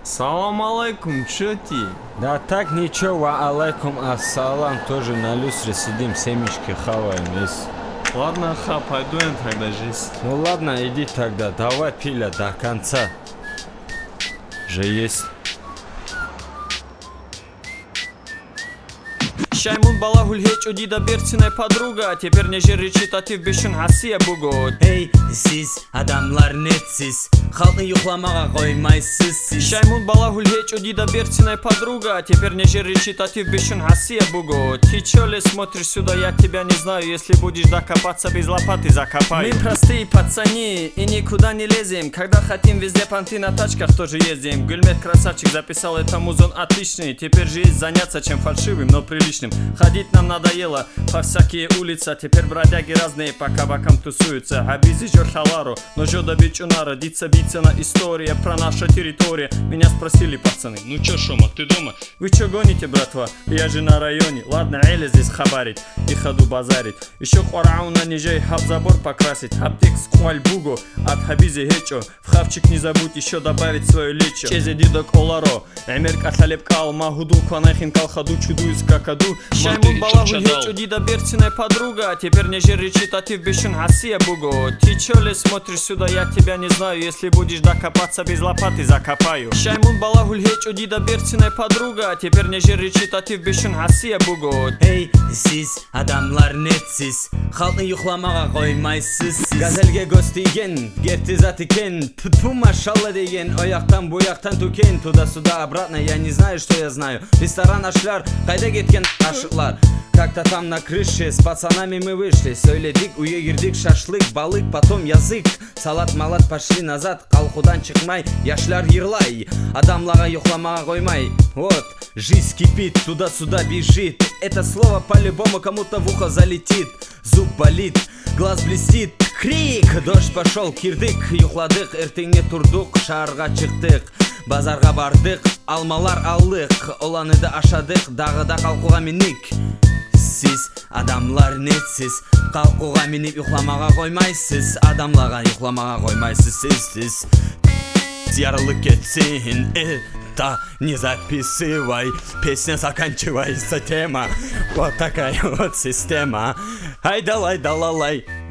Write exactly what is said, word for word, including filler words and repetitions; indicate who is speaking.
Speaker 1: Салам алейкум, чё ты?
Speaker 2: Да так ничего, ва алейкум ассалам, тоже на люстре сидим, семечки хаваем, есть.
Speaker 1: Ладно, ха, пойду я тогда жизнь.
Speaker 2: Ну ладно, иди тогда, давай пиля до конца. Же есть.
Speaker 3: Шаймун бала гулгеч одида берсинай подруга. Теперь не жер речитатив бешін Асия бүгін.
Speaker 4: Эй, сіз адамлар нетсіз, халқын юқламаға қоймайсыз сіз.
Speaker 3: Шаймун бала гулгеч одида берсинай подруга. Теперь не жер речитатив бешін Асия бүгін. Ты чё ли смотришь сюда, я тебя не знаю. Если будешь докопаться без лопаты, закопаю. Мы простые пацаны и никуда не лезем. Когда хотим, везде понты на тачках тоже ездим. Гульмет красавчик записал это музон отличный. Теперь же есть заняться чем фальшивым, но приличным. Ходить нам надоело по всякие улицы. Теперь бродяги разные по кабакам тусуются. Абизи жорхалару, но жода бичуна. Родиться биться на история про нашу территорию. Меня спросили пацаны: ну чё, Шома, ты дома? Вы чё гоните, братва? Я же на районе. Ладно, Эля здесь хабарить и ходу базарить. Еще Курауна ниже хаб забор покрасить. Хаптик скуаль бугу от Хабизи хечо. В хавчик не забудь еще добавить свое лечо. Чезе дидок оларо Эмерк аталеп кал магуду кванахин кал хаду чуду из какаду. Шаймун бала гулгеч одида берсинай подруга. Теперь не жер речитатив бешін Асия буго. Ты чё ли смотришь сюда, я тебя не знаю. Если будешь докопаться без лопаты, закопаю. Шаймун бала гулгеч одида берсинай подруга. Теперь не жер речитатив бешін Асия буго.
Speaker 4: Эй, сіз адамлар нетсіз, халқын юқламаға қоймайсыз сіз.
Speaker 2: Газельге көз тиген, герти зат екен. Пу машалла деген, ояқтан бұяқтан төкен. Туда-сюда обратно, я не знаю, что я знаю. Ресторан ашляр, қайда кеткен ашықлар. Как-то там на крыше с пацанами мы вышли. Сөйледік, үйе кірдік, шашлык, балык, потом язык. Салат-малат пошли назад, қалқудан шықмай, яшляр ерлай. Адамлаға юқламаға қоймай. Вот, жизнь кипит, туда-сюда бежит. Это слово по-любому кому-то в ухо залетит. Зуб болит, глаз блестит. Крик, дождь пошел, кирдік, юқладық, ертеңе тұрдық, шарға шықтық. Базарға бардық, алмалар алдық, оланыды ашадық, дағыда қалқуға миник. Сіз адамлар нетсіз, қалқуға минip юқламаға қоймайсыз. Адамлаға юқламаға қоймайсыз сіз, сіз. Ярлык кетсін, это не записывай. Песня заканчивается, тема. Вот такая вот система. Ай-далай-далалай.